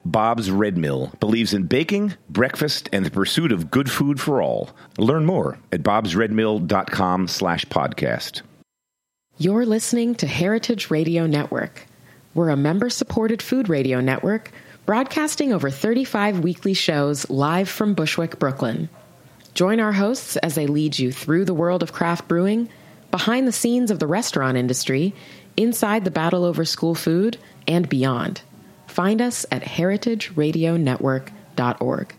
Bob's Red Mill believes in baking, breakfast, and the pursuit of good food for all. Learn more at bobsredmill.com/podcast. You're listening to Heritage Radio Network. We're a member-supported food radio network broadcasting over 35 weekly shows live from Bushwick, Brooklyn. Join our hosts as they lead you through the world of craft brewing, behind the scenes of the restaurant industry, inside the battle over school food, and beyond. Find us at heritageradionetwork.org.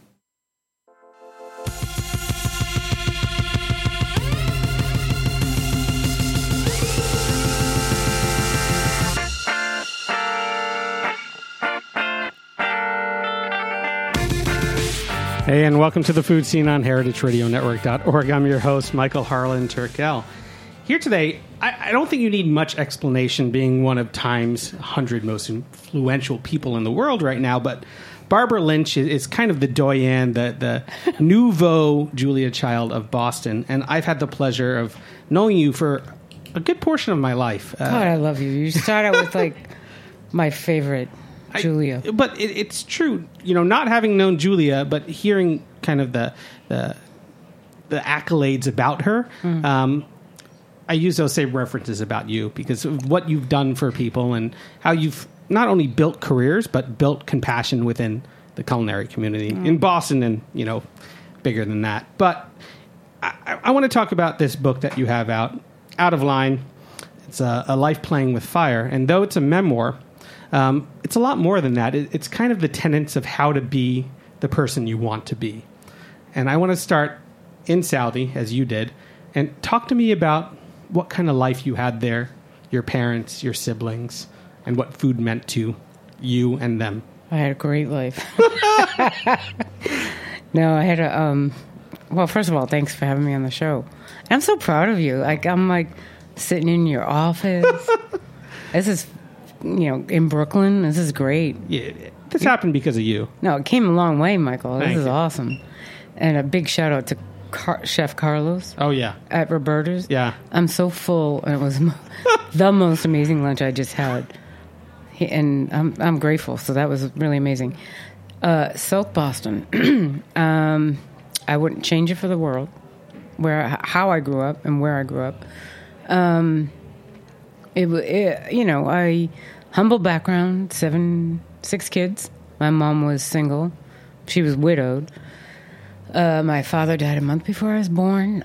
Hey, and welcome to the Food Scene on heritageradionetwork.org. I'm your host, Michael Harlan Turkel. Here today, I don't think you need much explanation being one of Time's 100 most influential people in the world right now, but Barbara Lynch is kind of the doyenne, the nouveau Julia Child of Boston, and I've had the pleasure of knowing you for a good portion of my life. God, I love you. You start out with, like, my favorite, Julia. But it's true, not having known Julia, but hearing kind of the accolades about her, I use those same references about you because of what you've done for people and how you've not only built careers, but built compassion within the culinary community in Boston and, bigger than that. But I want to talk about this book that you have out of line. It's a Life Playing with Fire. And though it's a memoir, it's a lot more than that. It's kind of the tenets of how to be the person you want to be. And I want to start in Saudi, as you did, and talk to me about what kind of life you had there, your parents, your siblings, and what food meant to you and them. I had a great life. No, I had a... well, first of all, thanks for having me on the show. I'm so proud of you. I'm sitting in your office. This is, in Brooklyn. This is great. Yeah, this happened because of you. No, it came a long way, Michael. Thank This is you. Awesome. And a big shout out to Chef Carlos. Oh, yeah. At Roberta's. Yeah. I'm so full, and it was the most amazing lunch I just had. And I'm grateful, so that was really amazing. South Boston. I wouldn't change it for the world, how I grew up and where I grew up. Humble background, 6 kids. My mom was single. She was widowed. My father died a month before I was born.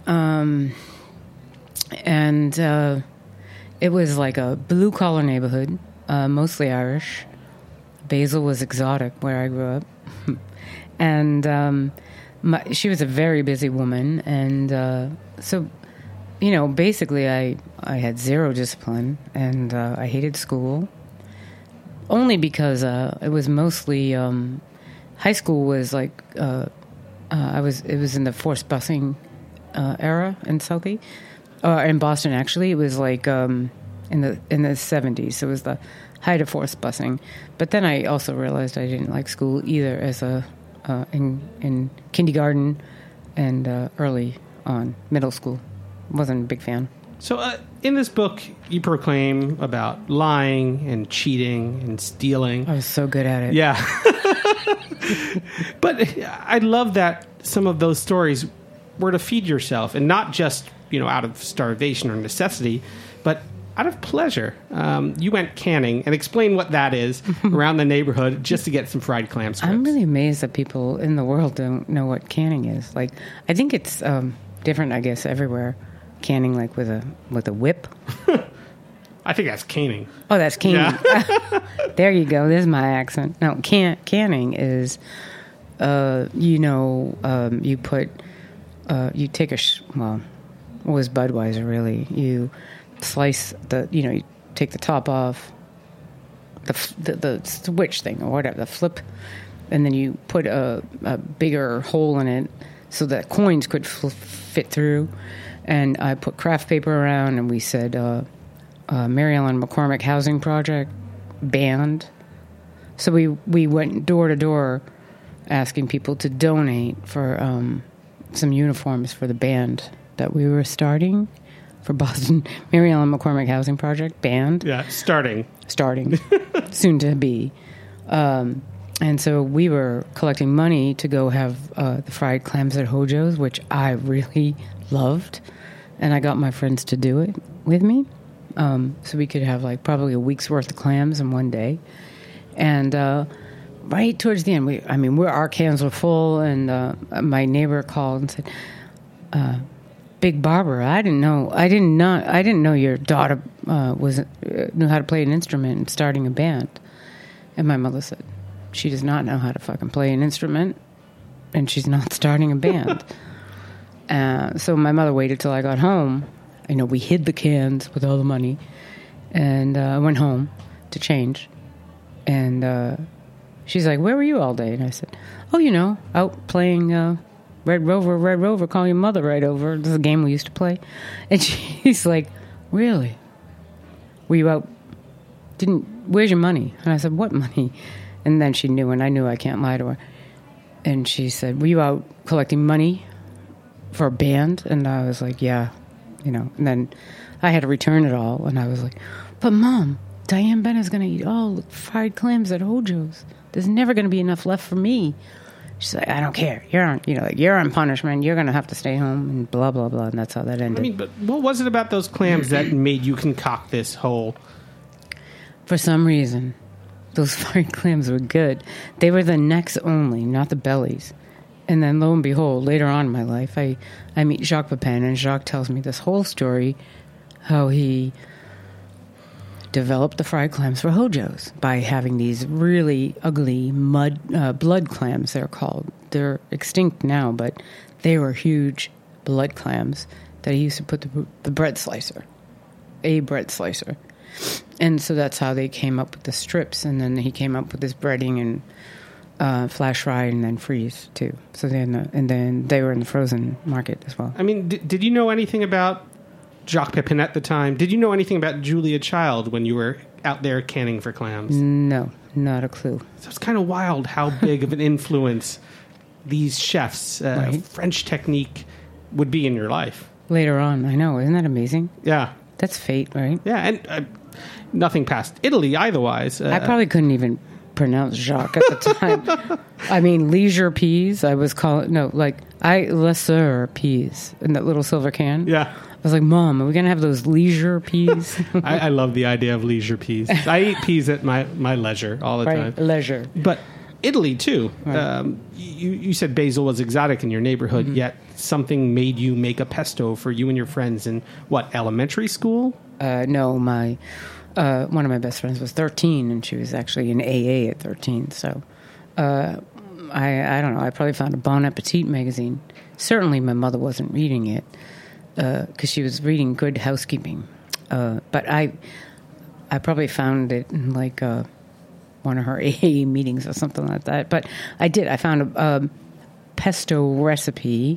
And it was like a blue-collar neighborhood, mostly Irish. Basil was exotic where I grew up. And she was a very busy woman. And so, basically I had zero discipline, and I hated school. Only because it was mostly... high school was like... it was in the forced busing era in Southie, in Boston. Actually, it was like in the 70s. So it was the height of forced busing. But then I also realized I didn't like school either, as in kindergarten and early on middle school. Wasn't a big fan. So in this book, you proclaim about lying and cheating and stealing. I was so good at it. Yeah. But I love that some of those stories were to feed yourself, and not just, out of starvation or necessity, but out of pleasure. You went canning, and explain what that is around the neighborhood just to get some fried clam strips. I'm really amazed that people in the world don't know what canning is. Like, I think it's different, I guess, everywhere. Canning, like with a whip. I think that's caning. Oh, that's canning. Yeah. There you go. There's my accent. No, canning is, you put, you take it was Budweiser really. You slice you take the top off, the switch thing or whatever, the flip, and then you put a bigger hole in it so that coins could fit through. And I put craft paper around, and we said, Mary Ellen McCormick Housing Project, banned. So we went door to door asking people to donate for some uniforms for the band that we were starting for Boston. Mary Ellen McCormick Housing Project, band. Yeah, starting. Soon to be. And so we were collecting money to go have the fried clams at Hojo's, which I really loved. And I got my friends to do it with me. So we could have like probably a week's worth of clams in one day. And right towards the end, our cans were full, and my neighbor called and said, "Big Barbara, I didn't know your daughter knew how to play an instrument and starting a band." And my mother said, "She does not know how to fucking play an instrument, and she's not starting a band." So my mother waited till I got home. We hid the cans with all the money, and I went home to change. And she's like, "Where were you all day?" And I said, "Oh, out playing Red Rover, call your mother right over." This is a game we used to play. And she's like, "Really? Were you out? Where's your money?" And I said, "What money?" And then she knew, and I knew I can't lie to her. And she said, "Were you out collecting money for a band?" And I was like, "Yeah, And then I had to return it all. And I was like, "But Mom, Diane Bennett's going to eat all the fried clams at Hojo's. There's never going to be enough left for me." She's like, "I don't care. You're on punishment. You're going to have to stay home," and blah, blah, blah. And that's how that ended. But what was it about those clams that made you concoct this whole... For some reason, those fried clams were good. They were the necks only, not the bellies. And then lo and behold, later on in my life, I meet Jacques Pepin, and Jacques tells me this whole story, how he developed the fried clams for Hojo's by having these really ugly blood clams, they're called. They're extinct now, but they were huge blood clams that he used to put a bread slicer. And so that's how they came up with the strips, and then he came up with this breading and flash fry and then freeze too. So then they were in the frozen market as well. Did you know anything about Jacques Pepin at the time? Did you know anything about Julia Child when you were out there canning for clams? No, not a clue. So it's kind of wild how big of an influence these chefs, Right. French technique, would be in your life. Later on, I know. Isn't that amazing? Yeah. That's fate, right? Yeah, and nothing past Italy otherwise. I probably couldn't even pronounce Jacques at the time. Leisure peas, I was calling... No, lesser peas in that little silver can. Yeah. I was like, "Mom, are we going to have those leisure peas?" I love the idea of leisure peas. I eat peas at my leisure all the time. Leisure. But Italy, too. Right. You said basil was exotic in your neighborhood, yet something made you make a pesto for you and your friends in, elementary school? No, one of my best friends was 13, and she was actually in AA at 13. So I don't know. I probably found a Bon Appetit magazine. Certainly my mother wasn't reading it, because she was reading Good Housekeeping. But I probably found it in one of her AA meetings or something like that. But I did. I found a pesto recipe.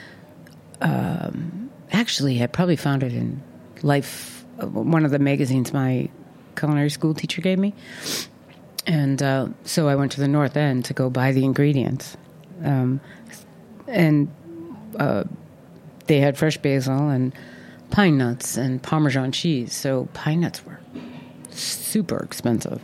Actually, I probably found it in Life, one of the magazines my culinary school teacher gave me. And so I went to the North End to go buy the ingredients. And they had fresh basil and pine nuts and Parmesan cheese. So pine nuts were super expensive.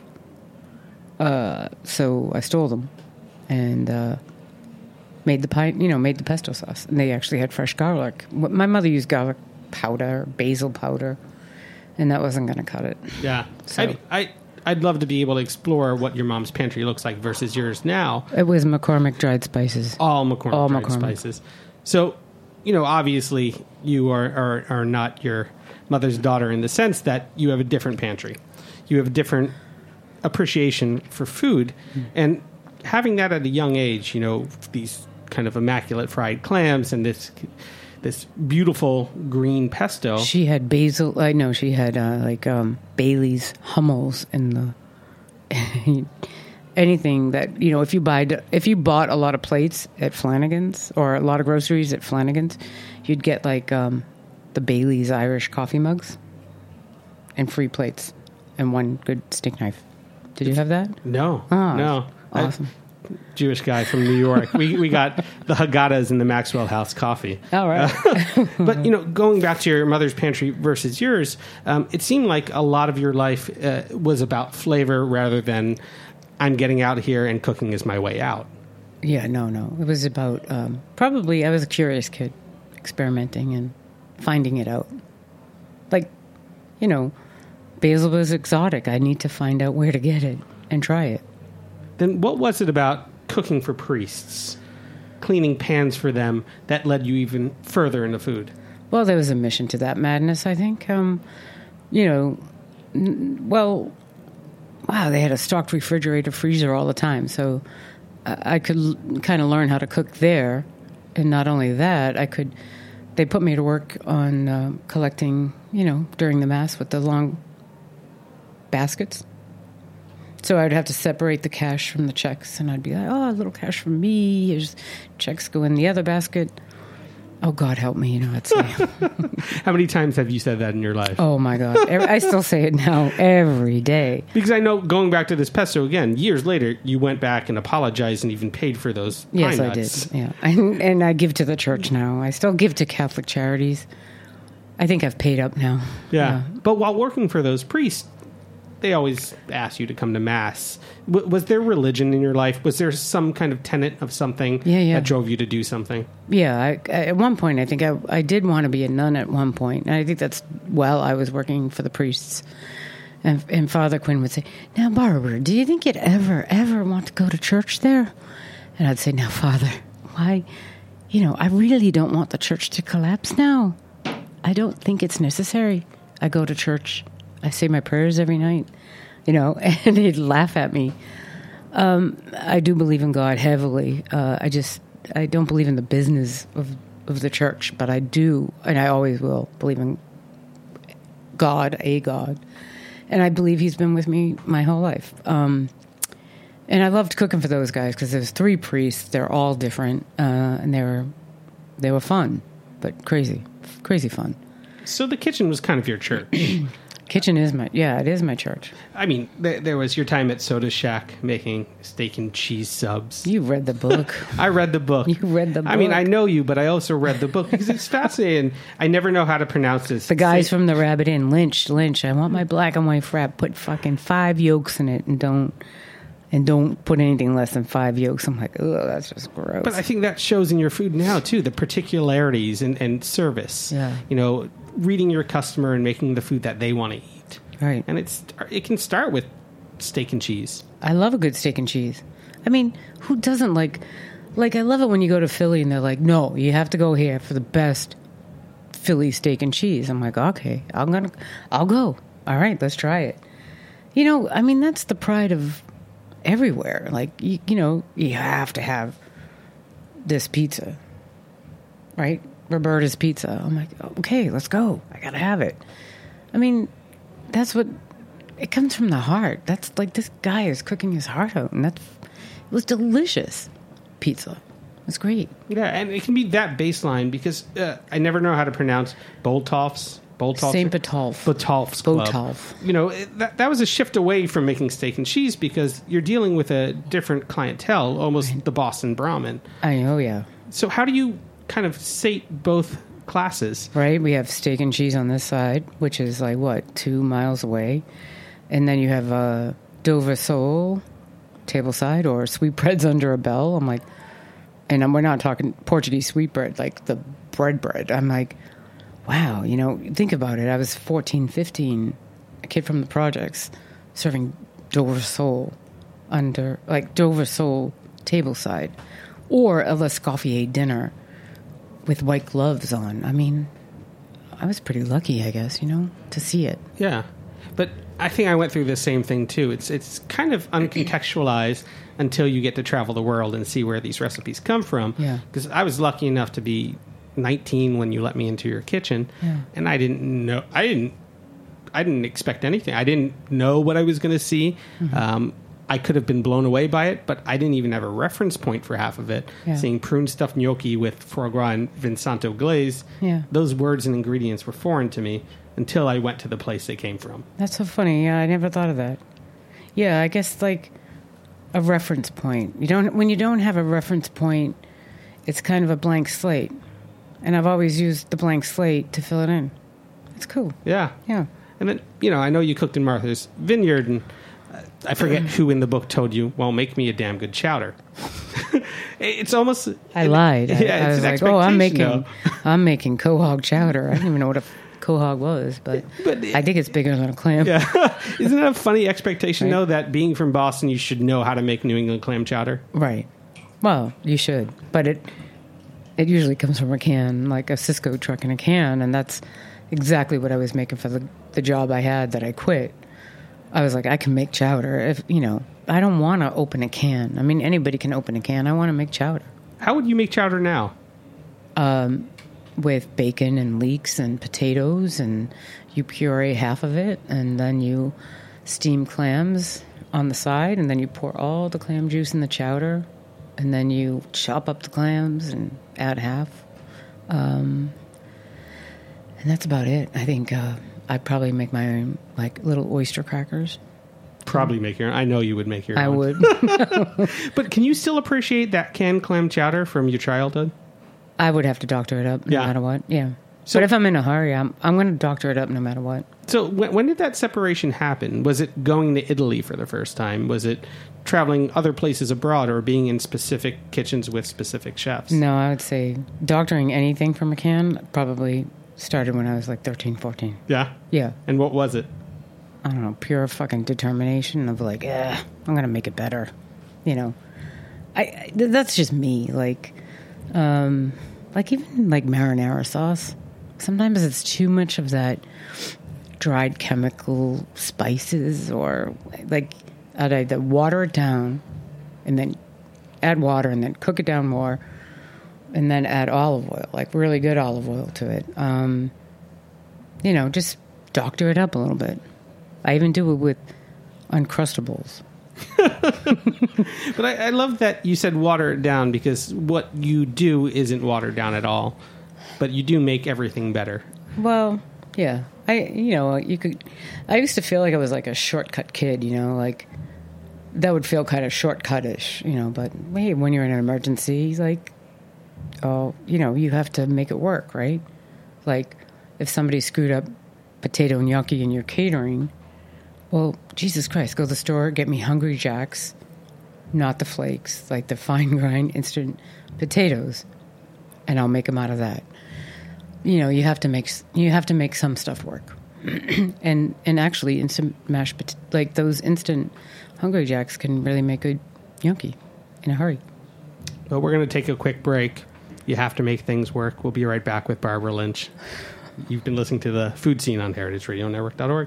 So I stole them and made the pesto sauce. And they actually had fresh garlic. My mother used garlic powder, basil powder, and that wasn't going to cut it. Yeah. So I'd love to be able to explore what your mom's pantry looks like versus yours now. it was McCormick dried spices. All McCormick dried McCormick. spices. So, obviously you are not your mother's daughter in the sense that you have a different pantry. You have a different appreciation for food. And having that at a young age, these kind of immaculate fried clams and this beautiful green pesto. She had basil. I know she had Bailey's Hummels in the anything that if you bought a lot of plates at Flanagan's or a lot of groceries at Flanagan's, you'd get the Bailey's Irish coffee mugs and free plates and one good steak knife. Did you have that? No, Oh, no. awesome. Jewish guy from New York. We got the Haggadahs in the Maxwell House coffee. All right. But, going back to your mother's pantry versus yours, it seemed like a lot of your life was about flavor rather than I'm getting out here and cooking is my way out. Yeah, no. It was about, probably I was a curious kid, experimenting and finding it out. Like, basil was exotic. I need to find out where to get it and try it. Then what was it about cooking for priests, cleaning pans for them, that led you even further into food? Well, there was a mission to that madness, I think. Wow, they had a stocked refrigerator, freezer all the time. So I could kind of learn how to cook there. And not only that, they put me to work on collecting, during the Mass with the long baskets. So I'd have to separate the cash from the checks. And I'd be like, a little cash from me. Here's checks go in the other basket. Oh, God, help me, I'd say. How many times have you said that in your life? Oh, my God. I still say it now every day. Because I know, going back to this pesto again, years later, you went back and apologized and even paid for those pine Yes, nuts. I did. Yeah. And I give to the church now. I still give to Catholic charities. I think I've paid up now. Yeah. But while working for those priests, they always ask you to come to Mass. Was there religion in your life? Was there some kind of tenet of something that drove you to do something? Yeah. At one point, I think I did want to be a nun at one point. And I think that's while I was working for the priests. And Father Quinn would say, now, Barbara, do you think you'd ever want to go to church there? And I'd say, now, Father, why? I really don't want the church to collapse now. I don't think it's necessary. I go to church. I say my prayers every night, and he'd laugh at me. I do believe in God heavily. I don't believe in the business of the church, but I do, and I always will believe in God, a God. And I believe he's been with me my whole life. And I loved cooking for those guys because there's 3 priests. They're all different, and they were fun, but crazy fun. So the kitchen was kind of your church. Kitchen is it is my church. I mean, there was your time at Soda Shack making steak and cheese subs. You read the book. I read the book. You read the book. I mean, I know you, but I also read the book because it's fascinating. I never know how to pronounce this. The guys from the Rabbit Inn, Lynch. I want my black and white frap. Put fucking 5 yolks in it and don't put anything less than 5 yolks. I'm like, oh, that's just gross. But I think that shows in your food now, too, the particularities and service. Yeah. Reading your customer and making the food that they want to eat. Right. And it can start with steak and cheese. I love a good steak and cheese. I mean, who doesn't like I love it when you go to Philly and they're like, no, you have to go here for the best Philly steak and cheese. I'm like, okay, I'll go. All right, let's try it. I mean, that's the pride of everywhere. Like, you have to have this pizza, right? Roberta's Pizza. I'm like, okay, let's go. I gotta have it. I mean, that's what it comes from the heart. That's like this guy is cooking his heart out, and it was delicious. Pizza, it's great. Yeah, and it can be that baseline because I never know how to pronounce Botolph's. St. Botolph's Club. Botolph. That was a shift away from making steak and cheese because you're dealing with a different clientele, almost the Boston Brahmin. I know, yeah. So how do you kind of sate both classes? Right, we have steak and cheese on this side, which is 2 miles away. And then you have Dover sole, tableside, or sweetbreads under a bell. I'm like, and we're not talking Portuguese sweetbread, like the bread. I'm like, wow, think about it. I was 14, 15, a kid from the projects, serving Dover sole Dover sole tableside, or a L'Escoffier dinner with white gloves on. I mean, I was pretty lucky, I guess, to see it. Yeah. But I think I went through the same thing, too. It's kind of uncontextualized until you get to travel the world and see where these recipes come from. Yeah. Because I was lucky enough to be 19 when you let me into your kitchen. Yeah. And I didn't expect anything. I didn't know what I was going to see. Mm-hmm. I could have been blown away by it, but I didn't even have a reference point for half of it. Yeah. Seeing prune stuffed gnocchi with foie gras and Vinsanto glaze, those words and ingredients were foreign to me until I went to the place they came from. That's so funny. Yeah, I never thought of that. Yeah, I guess a reference point. When you don't have a reference point, it's kind of a blank slate. And I've always used the blank slate to fill it in. It's cool. Yeah. Yeah. And then, I know you cooked in Martha's Vineyard, and I forget who in the book told you, well, make me a damn good chowder. It's almost... I lied. Yeah, I was like, I'm making quahog chowder. I didn't even know what a quahog was, but I think it's bigger than a clam. Yeah. Isn't that a funny expectation, though, that being from Boston, you should know how to make New England clam chowder? Right. Well, you should. But it usually comes from a can, like a Cisco truck in a can, and that's exactly what I was making for the job I had that I quit. I was like, I can make chowder. If I don't want to open a can. I mean, anybody can open a can. I want to make chowder. How would you make chowder now? With bacon and leeks and potatoes, and you puree half of it, and then you steam clams on the side, and then you pour all the clam juice in the chowder, and then you chop up the clams and add half. And that's about it. I think I'd probably make my own, like, little oyster crackers. Probably make your own. I know you would make your own. I would. But can you still appreciate that canned clam chowder from your childhood? I would have to doctor it up no matter what. Yeah. So, but if I'm in a hurry, I'm going to doctor it up no matter what. So when did that separation happen? Was it going to Italy for the first time? Was it traveling other places abroad, or being in specific kitchens with specific chefs? No, I would say doctoring anything from a can probably started when I was like 13, 14. Yeah? Yeah. And what was it? I don't know, pure fucking determination of like, I'm going to make it better. That's just me. Like even like marinara sauce. Sometimes it's too much of that dried chemical spices, or like I'd either water it down and then add water and then cook it down more and then add olive oil, like really good olive oil to it. Just doctor it up a little bit. I even do it with Uncrustables. But I love that you said water it down, because what you do isn't watered down at all, but you do make everything better. Well, yeah. I used to feel like I was like a shortcut kid, like that would feel kind of shortcut-ish, but hey, when you're in an emergency, like, you have to make it work, right? Like if somebody screwed up potato gnocchi in your catering, well, Jesus Christ, go to the store, get me Hungry Jack's, not the flakes, like the fine grind instant potatoes, and I'll make them out of that. You have to make some stuff work. and actually instant mashed like those instant Hungry Jacks can really make good gnocchi in a hurry. But we're going to take a quick break. You have to make things work. We'll be right back with Barbara Lynch. You've been listening to The Food Scene on heritageradionetwork.org.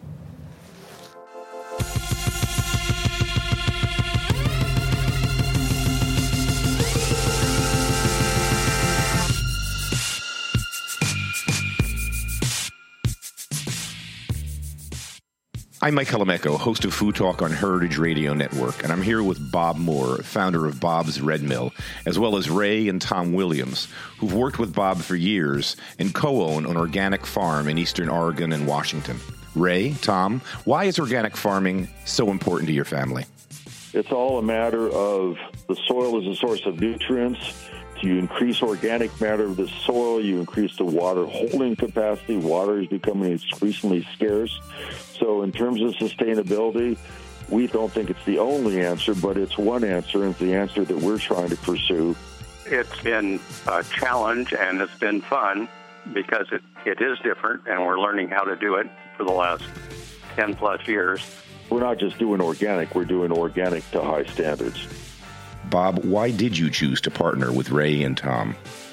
I'm Mike Calamecco, host of Food Talk on Heritage Radio Network, and I'm here with Bob Moore, founder of Bob's Red Mill, as well as Ray and Tom Williams, who've worked with Bob for years and co-own an organic farm in eastern Oregon and Washington. Ray, Tom, why is organic farming so important to your family? It's all a matter of the soil is a source of nutrients. You increase organic matter of the soil, you increase the water holding capacity. Water is becoming increasingly scarce. So in terms of sustainability, we don't think it's the only answer, but it's one answer, and it's the answer that we're trying to pursue. It's been a challenge, and it's been fun because it is different, and we're learning how to do it for the last 10-plus years. We're not just doing organic, we're doing organic to high standards. Bob, why did you choose to partner with Ray and Tom?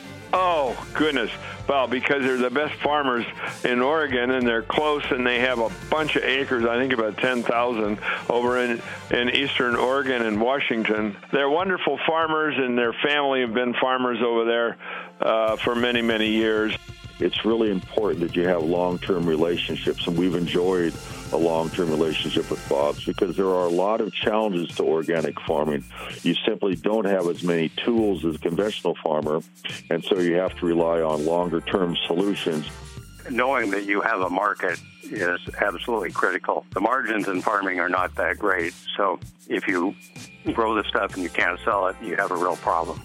Oh, goodness. Well, because they're the best farmers in Oregon, and they're close, and they have a bunch of acres, I think about 10,000, over in eastern Oregon and Washington. They're wonderful farmers, and their family have been farmers over there for many, many years. It's really important that you have long-term relationships, and we've enjoyed a long-term relationship with Bob's because there are a lot of challenges to organic farming. You simply don't have as many tools as a conventional farmer, and so you have to rely on longer-term solutions. Knowing that you have a market is absolutely critical. The margins in farming are not that great, so if you grow the stuff and you can't sell it, you have a real problem.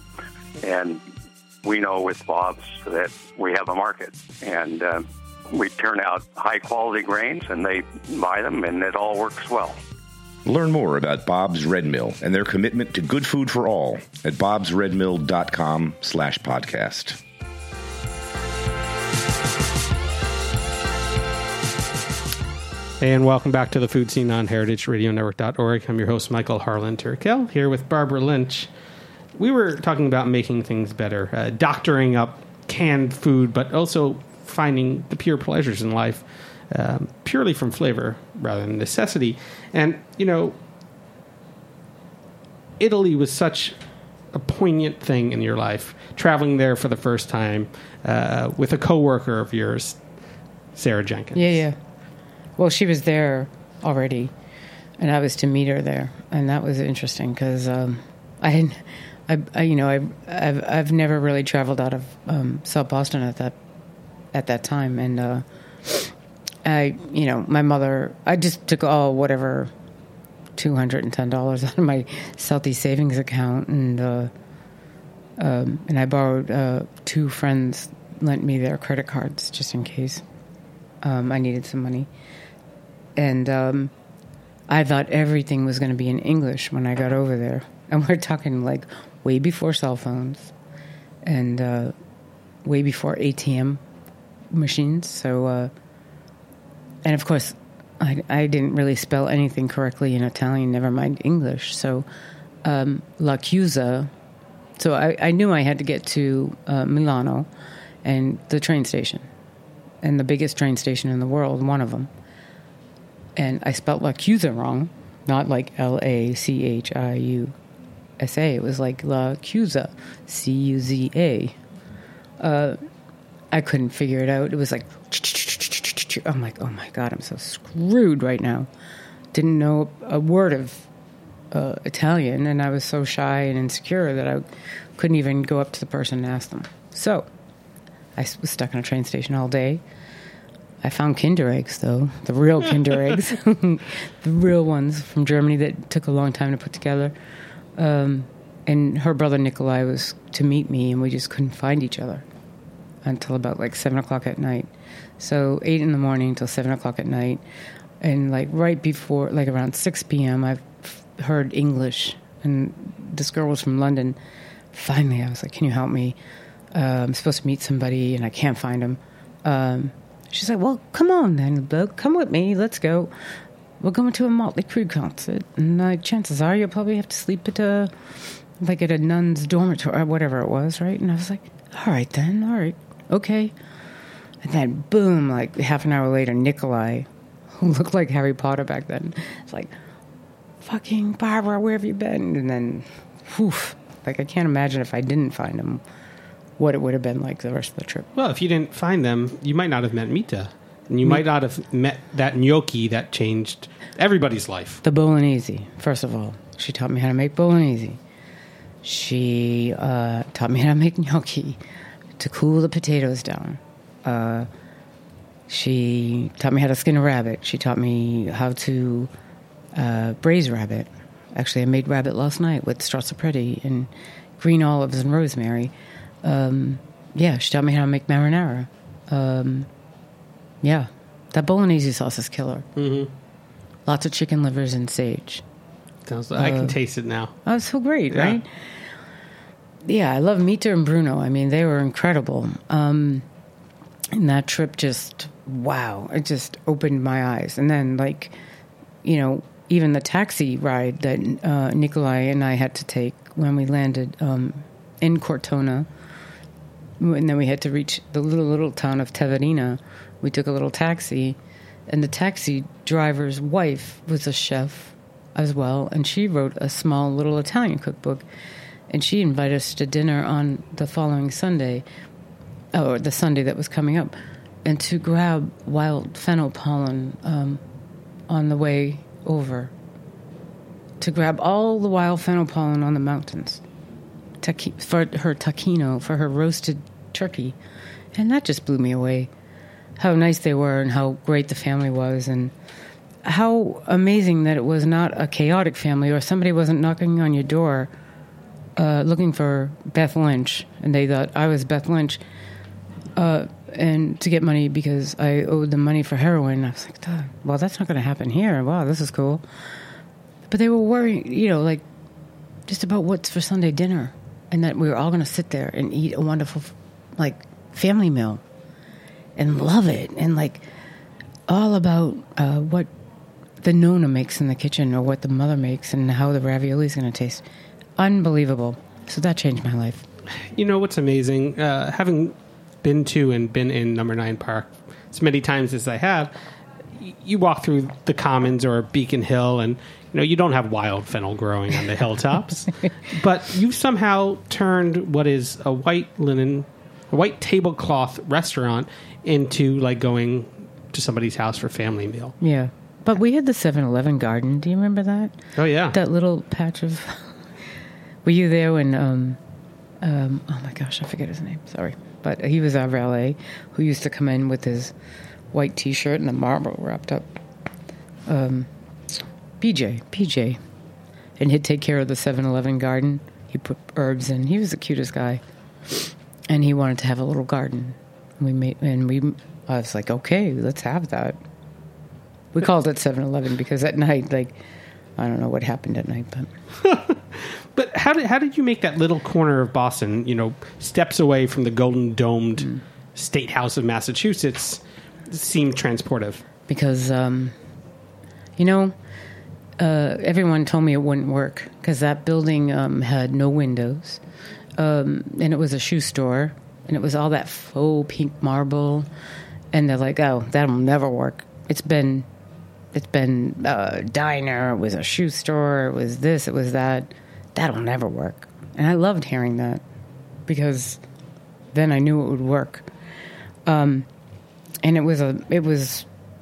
And we know with Bob's that we have a market, and we turn out high-quality grains, and they buy them, and it all works well. Learn more about Bob's Red Mill and their commitment to good food for all at bobsredmill.com/podcast. And welcome back to the Food Scene on heritageradionetwork.org. I'm your host, Michael Harlan Turkel, here with Barbara Lynch. We were talking about making things better, doctoring up canned food, but also finding the pure pleasures in life purely from flavor rather than necessity. And, you know, Italy was such a poignant thing in your life, traveling there for the first time with a coworker of yours, Sarah Jenkins. Yeah. Well, she was there already, and I was to meet her there, and that was interesting because I've never really traveled out of South Boston at that time, and my mother, I just took $210 out of my Southeast savings account, and I borrowed 2 friends lent me their credit cards just in case I needed some money. And I thought everything was going to be in English when I got over there. And we're talking like way before cell phones and way before ATM machines. So, and of course, I didn't really spell anything correctly in Italian, never mind English. So, La Chiusa. So I knew I had to get to Milano and the train station. And the biggest train station in the world, one of them. And I spelled La Chiusa wrong, not like Lachiusa. It was like La Chiusa, Cuza. I couldn't figure it out. It was like, I'm like, oh my God, I'm so screwed right now. Didn't know a word of Italian, and I was so shy and insecure that I couldn't even go up to the person and ask them. So I was stuck in a train station all day. I found Kinder Eggs, though, the real Kinder Eggs, the real ones from Germany that took a long time to put together. And her brother Nikolai was to meet me, and we just couldn't find each other until about like 7 o'clock at night. So 8 in the morning till 7 o'clock at night. And like right before, like around 6 p.m., I heard English, and this girl was from London. Finally, I was like, can you help me? I'm supposed to meet somebody, and I can't find him. She's like, well, come on then, bloke. Come with me. Let's go. We're going to a Motley Crue concert. And chances are you'll probably have to sleep at a nun's dormitory or whatever it was, right? And I was like, all right then. All right. Okay. And then, boom, like half an hour later, Nikolai, who looked like Harry Potter back then, it's like, fucking Barbara, where have you been? And then, whoof. Like, I can't imagine if I didn't find him, what it would have been like the rest of the trip. Well, if you didn't find them, you might not have met Mita. And you might not have met that gnocchi that changed everybody's life. The bolognese, first of all. She taught me how to make bolognese. She taught me how to make gnocchi, to cool the potatoes down. She taught me how to skin a rabbit. She taught me how to braise rabbit. Actually, I made rabbit last night with stracciatella and green olives and rosemary. She taught me how to make marinara. That bolognese sauce is killer. Mm-hmm. Lots of chicken livers and sage. Sounds like I can taste it now. Oh, it's so great, right? Yeah, I love Mita and Bruno. I mean, they were incredible. And that trip just, wow, it just opened my eyes. And then, like, even the taxi ride that Nikolai and I had to take when we landed in Cortona, and then we had to reach the little town of Teverina. We took a little taxi, and the taxi driver's wife was a chef as well, and she wrote a small little Italian cookbook, and she invited us to dinner on the following Sunday, or the Sunday that was coming up, and to grab wild fennel pollen on the way over, to grab all the wild fennel pollen on the mountains for her tacchino, for her roasted turkey. And that just blew me away. How nice they were and how great the family was, and how amazing that it was not a chaotic family, or somebody wasn't knocking on your door looking for Beth Lynch, and they thought I was Beth Lynch, and to get money because I owed them money for heroin. I was like, well, that's not going to happen here. Wow, this is cool. but they were worried, like just about what's for Sunday dinner, and that we were all going to sit there and eat a wonderful, like, family meal and love it, and like all about what the Nona makes in the kitchen or what the mother makes and how the ravioli is going to taste. Unbelievable. So that changed my life. You know what's amazing? Having been to and been in Number 9 Park as many times as I have, you walk through the Commons or Beacon Hill, and you don't have wild fennel growing on the hilltops, but you somehow turned what is a white tablecloth restaurant into like going to somebody's house for family meal. Yeah. But we had the 7-Eleven garden. Do you remember that? Oh, yeah. That little patch of... Were you there when... oh, my gosh, I forget his name. Sorry. But he was our valet who used to come in with his white T-shirt and a marble wrapped up. PJ. And he'd take care of the 7-Eleven garden. He put herbs in. He was the cutest guy. And he wanted to have a little garden. I was like, okay, let's have that. We called it 7-Eleven because at night, like, I don't know what happened at night, but... But how did you make that little corner of Boston, steps away from the golden domed State House of Massachusetts, seem transportive? Because, everyone told me it wouldn't work because that building had no windows, and it was a shoe store, and it was all that faux pink marble, and they're like, oh, that'll never work. It's been a diner, it was a shoe store, it was this, it was that. That'll never work. And I loved hearing that because then I knew it would work. And it was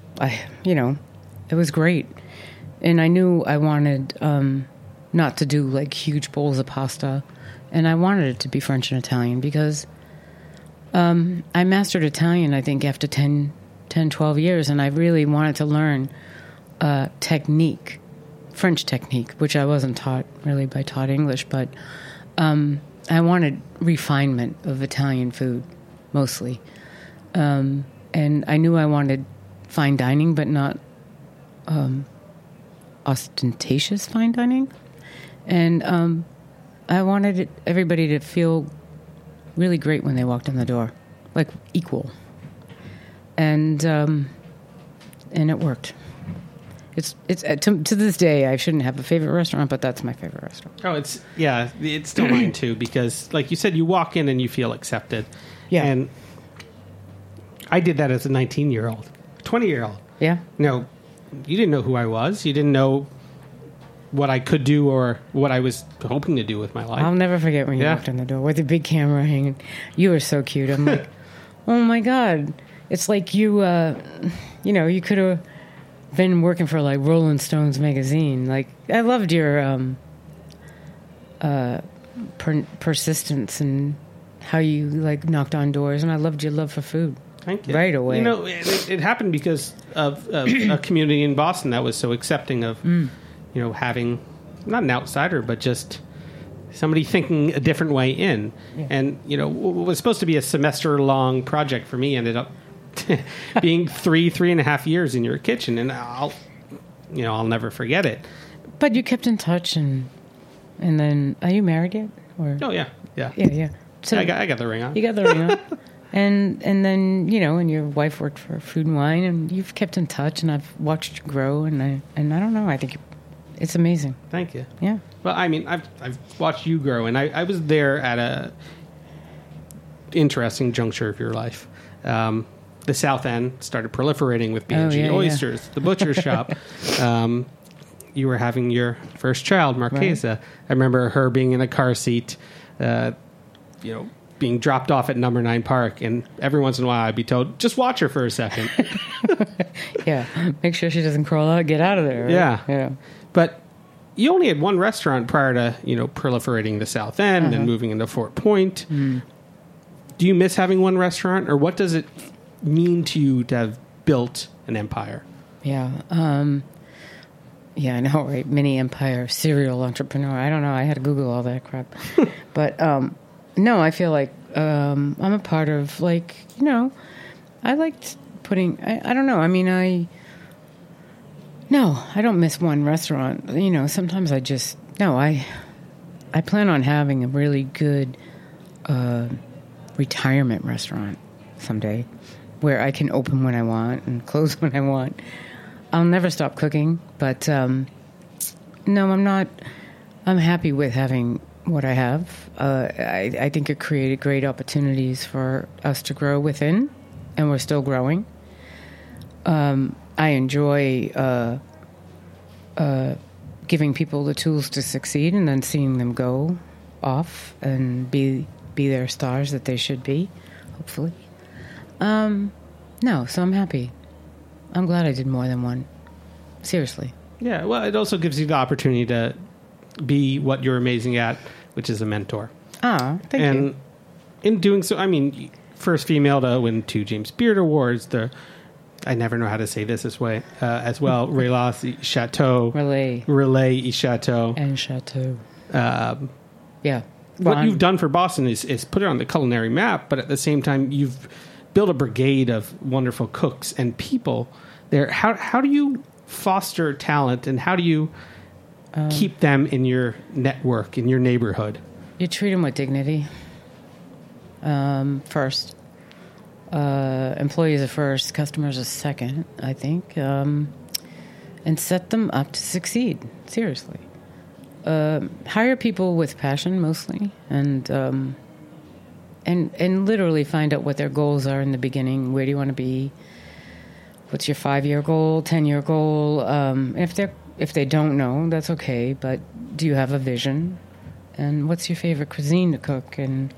great. And I knew I wanted not to do like huge bowls of pasta, and I wanted it to be French and Italian because I mastered Italian, I think, after 10, 12 years, and I really wanted to learn technique. French technique, which I wasn't taught really by taught English, but I wanted refinement of Italian food, mostly. And I knew I wanted fine dining, but not ostentatious fine dining. And I wanted everybody to feel really great when they walked in the door, like equal. And it worked. It's to this day, I shouldn't have a favorite restaurant, but that's my favorite restaurant. Oh, it's still mine too, because like you said, you walk in and you feel accepted. Yeah. And I did that as a 19-year-old, 20-year-old. Yeah. You didn't know who I was. You didn't know what I could do or what I was hoping to do with my life. I'll never forget when you walked in the door with the big camera hanging. You were so cute. I'm like, oh my God. It's like you could have been working for like Rolling Stones magazine. Like, I loved your persistence and how you like knocked on doors, and I loved your love for food. Thank you. Right away. It happened because of a community in Boston that was so accepting of having not an outsider, but just somebody thinking a different way in. Yeah. And what was supposed to be a semester-long project for me ended up being 3.5 years in your kitchen, and I'll never forget it. But you kept in touch, and then are you married yet? Or? Oh yeah. So I got the ring on. You got the ring on, and then and your wife worked for Food and Wine, and you've kept in touch, and I've watched you grow, and I don't know, I think it's amazing. Thank you. Yeah. Well, I mean, I've watched you grow, and I was there at a interesting juncture of your life. The South End started proliferating with B&G oysters, the butcher shop. You were having your first child, Marquesa. Right. I remember her being in a car seat, being dropped off at Number 9 Park, and every once in a while I'd be told, just watch her for a second. Yeah, make sure she doesn't crawl out, get out of there. Right? Yeah. But you only had one restaurant prior to, proliferating the South End and moving into Fort Point. Mm. Do you miss having one restaurant, or what does it mean to you to have built an empire? Yeah. I know, right? Mini empire, serial entrepreneur. I don't know. I had to Google all that crap. But, no, I feel like I'm a part of, like, I liked putting... I don't know. I mean, No, I don't miss one restaurant. You know, sometimes I plan on having a really good retirement restaurant someday where I can open when I want and close when I want. I'll never stop cooking, but no, I'm not. I'm happy with having what I have. I think it created great opportunities for us to grow within, and we're still growing. I enjoy giving people the tools to succeed and then seeing them go off and be their stars that they should be, hopefully. No, so I'm happy. I'm glad I did more than one. Seriously. Yeah, well, it also gives you the opportunity to be what you're amazing at, which is a mentor. Ah, thank you. And in doing so, I mean, first female to win 2 James Beard Awards, I never know how to say this way, as well, Relais Chateau. Relais Chateau. And Chateau. Yeah. What you've done for Boston is put it on the culinary map, but at the same time, you've built a brigade of wonderful cooks and people there. How do you foster talent, and how do you keep them in your network, in your neighborhood? You treat them with dignity first. Employees are first, customers are second, I think, and set them up to succeed. Seriously. Hire people with passion mostly, and literally find out what their goals are in the beginning. Where do you want to be? What's your 5-year goal, 10-year goal? If they don't know, that's okay. But do you have a vision? And what's your favorite cuisine to cook? And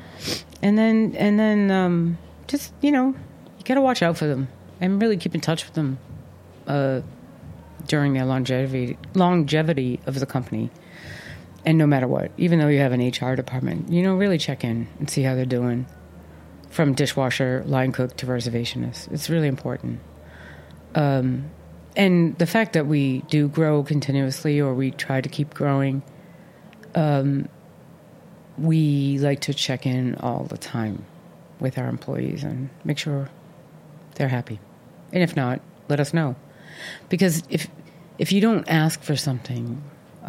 then just, you know, you got to watch out for them and really keep in touch with them during their longevity of the company. And no matter what, even though you have an HR department, you know, really check in and see how they're doing. From dishwasher, line cook to reservationist. It's really important. And the fact that we do grow continuously, or we try to keep growing, we like to check in all the time with our employees and make sure they're happy. And if not, let us know. Because if you don't ask for something,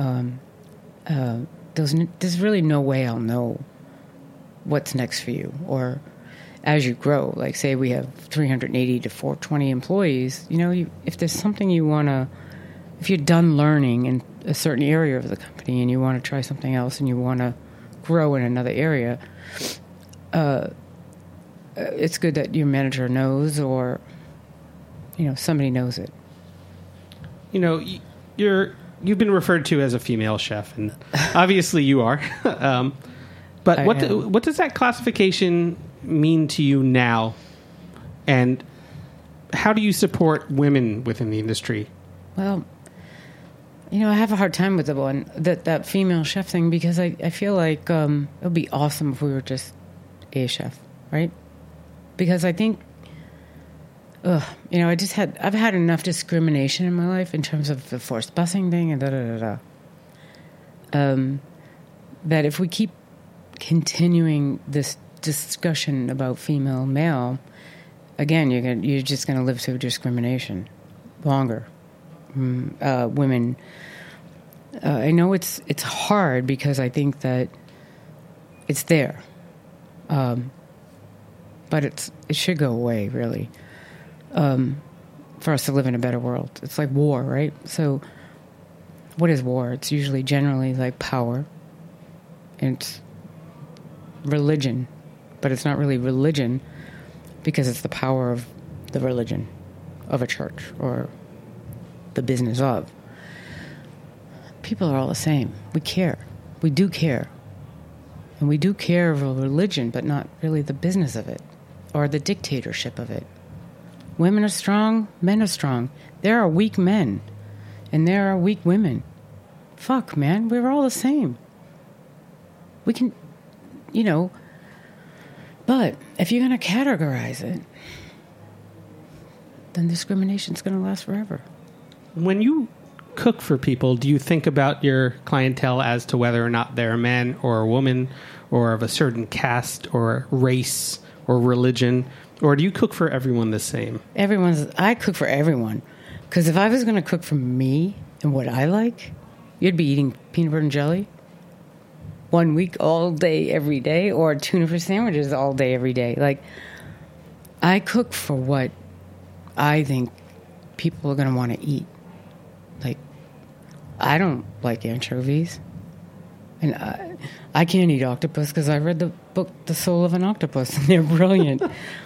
there's really no way I'll know what's next for you. Or as you grow, like say we have 380 to 420 employees, you know, if there's something you want to, if you're done learning in a certain area of the company and you want to try something else and you want to grow in another area, it's good that your manager knows, or, you know, somebody knows it. You know, you've been referred to as a female chef, and obviously you are. But what does that classification mean to you now? And how do you support women within the industry? Well, you know, I have a hard time with that female chef thing, because I feel like it would be awesome if we were just a chef, right? Because I think, you know, I've had enough discrimination in my life in terms of the forced busing thing and that if we keep continuing this discussion about female male, again, you're just going to live through discrimination longer. Women, I know it's hard, because I think that it's there, but it should go away, really, for us to live in a better world. It's like war, right? So what is war? It's usually generally like power, and it's religion, but it's not really religion, because it's the power of the religion of a church or the business of. People are all the same. We care. We do care. And we do care of a religion, but not really the business of it or the dictatorship of it. Women are strong. Men are strong. There are weak men, and there are weak women. Fuck, man. We're all the same. We can, you know, but if you're going to categorize it, then discrimination's going to last forever. When you cook for people, do you think about your clientele as to whether or not they're a man or a woman, or of a certain caste or race or religion, or do you cook for everyone the same? I cook for everyone, Because if I was going to cook for me and what I like, you'd be eating peanut butter and jelly 1 week all day, every day, or tuna fish sandwiches all day, every day. Like, I cook for what I think people are going to want to eat. Like, I don't like anchovies. And I can't eat octopus because I read the book, The Soul of an Octopus, and they're brilliant.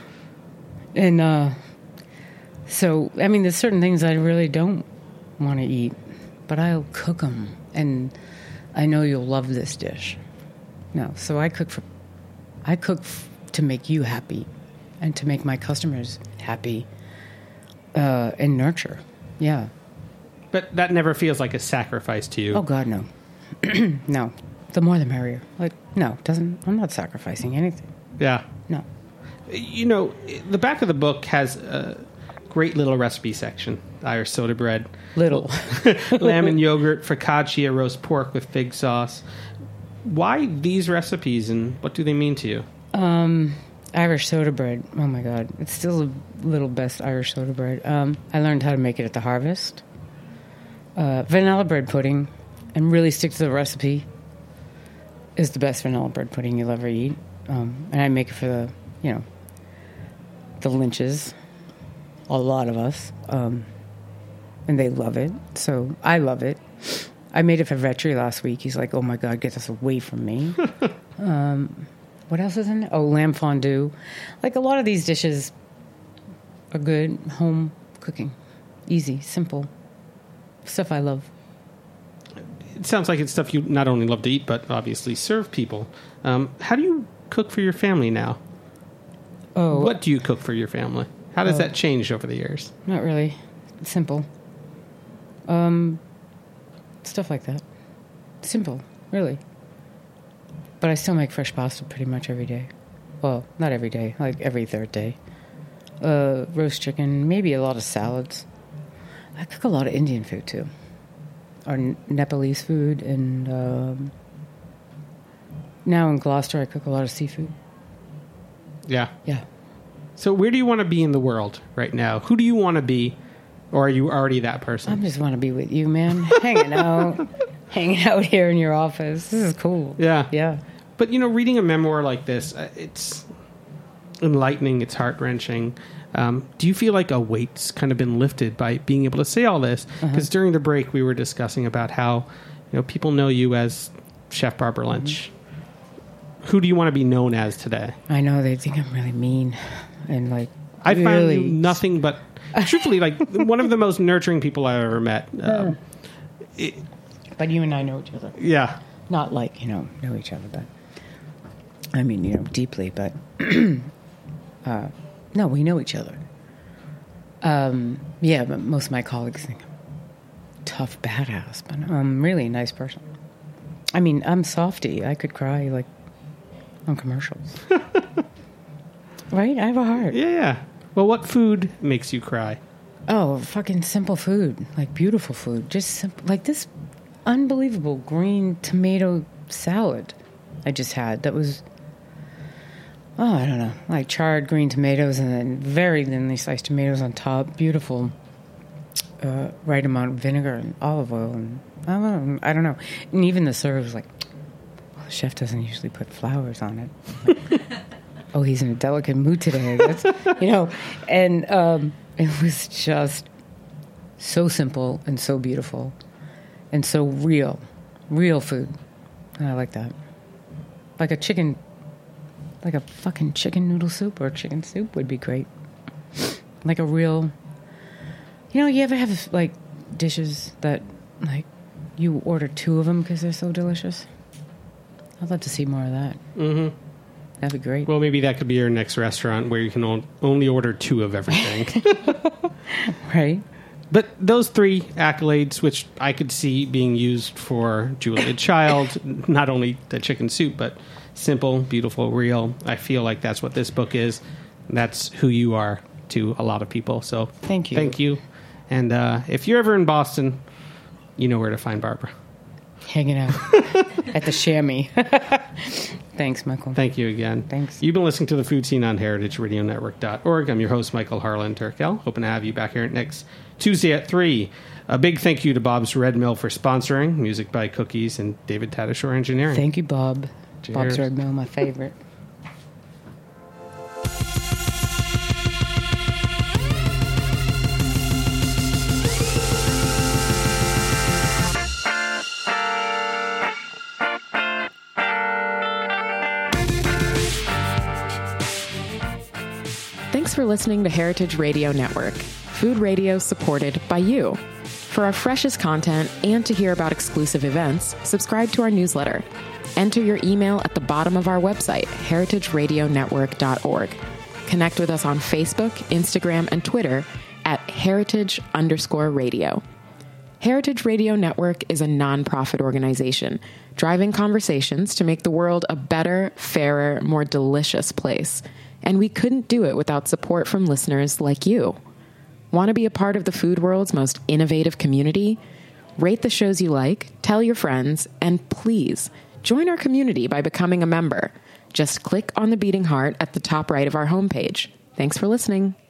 And so, I mean, there's certain things I really don't want to eat, but I'll cook them. And I know you'll love this dish. No, so I cook to make you happy and to make my customers happy and nurture. Yeah. But that never feels like a sacrifice to you. Oh, God, no. No. The more the merrier. Like, no, it doesn't. I'm not sacrificing anything. Yeah. No. You know, the back of the book has a great little recipe section. Irish soda bread. Little. Lamb and yogurt, focaccia, roast pork with fig sauce. Why these recipes, and what do they mean to you? Irish soda bread. Oh, my God. It's still the little best Irish soda bread. I learned how to make it at the Harvest. Vanilla bread pudding, and really stick to the recipe, is the best vanilla bread pudding you'll ever eat. And I make it for the Lynches, a lot of us, and they love it. So I love it. I made it for Vetri last week. He's like, "Oh my God, get this away from me." What else is in it? Oh, lamb fondue. Like, a lot of these dishes are good home cooking, easy, simple stuff I love. It sounds like it's stuff you not only love to eat, but obviously serve people. How do you cook for your family now? Oh, what do you cook for your family? How does that change over the years? Not really. It's simple. Stuff like that. Simple, really. But I still make fresh pasta pretty much every day. Well, not every day, like every third day. Roast chicken, maybe a lot of salads. I cook a lot of Indian food, too. Or Nepalese food, and now in Gloucester, I cook a lot of seafood. Yeah. Yeah. So where do you want to be in the world right now? Who do you want to be, or are you already that person? I just want to be with you, man. Hanging out here in your office. This is cool. Yeah. Yeah. But, you know, reading a memoir like this, it's enlightening, it's heart-wrenching. Do you feel like a weight's kind of been lifted by being able to say all this? Because during the break, we were discussing about how, you know, people know you as Chef Barbara Lynch. Who do you want to be known as today? I know they think I'm really mean, and like I really... found you nothing but, truthfully, like one of the most nurturing people I've ever met. But you and I know each other. Yeah, not like know each other, but I mean deeply. But no, we know each other. Yeah, but most of my colleagues think I'm tough, badass, but I'm really a nice person. I mean, I'm softy. I could cry like on commercials. Right? I have a heart. Yeah. Well, what food makes you cry? Oh, fucking simple food. Like beautiful food. Just simple. Like this unbelievable green tomato salad I just had. That was, I don't know, like charred green tomatoes and then very thinly sliced tomatoes on top. Beautiful, right amount of vinegar and olive oil. And I don't know. And even the server was like, well, the chef doesn't usually put flowers on it. Like, oh, he's in a delicate mood today, I guess. And it was just so simple and so beautiful and so real food. And I like that. Like a fucking chicken noodle soup or chicken soup would be great. Like a real, you ever have like dishes that like you order 2 of them because they're so delicious? I'd love to see more of that. Mm-hmm. That'd be great. Well, maybe that could be your next restaurant where you can only order 2 of everything. Right. But those 3 accolades, which I could see being used for Julia Child, not only the chicken soup, but simple, beautiful, real. I feel like that's what this book is. That's who you are to a lot of people. So thank you. Thank you. And if you're ever in Boston, you know where to find Barbara. Hanging out at the Chamois. Thanks, Michael. Thank you again. Thanks. You've been listening to The Food Scene on HeritageRadioNetwork.org. I'm your host, Michael Harlan Turkel. Hoping to have you back here next Tuesday at 3. A big thank you to Bob's Red Mill for sponsoring. Music by Cookies and David Tadashore Engineering. Thank you, Bob. Cheers. Bob's Red Mill, my favorite. Thanks for listening to Heritage Radio Network, food radio supported by you. For our freshest content and to hear about exclusive events, subscribe to our newsletter. Enter your email at the bottom of our website, heritageradionetwork.org. Connect with us on Facebook, Instagram, and Twitter at heritage_radio. Heritage Radio Network is a nonprofit organization driving conversations to make the world a better, fairer, more delicious place. And we couldn't do it without support from listeners like you. Want to be a part of the food world's most innovative community? Rate the shows you like, tell your friends, and please join our community by becoming a member. Just click on the beating heart at the top right of our homepage. Thanks for listening.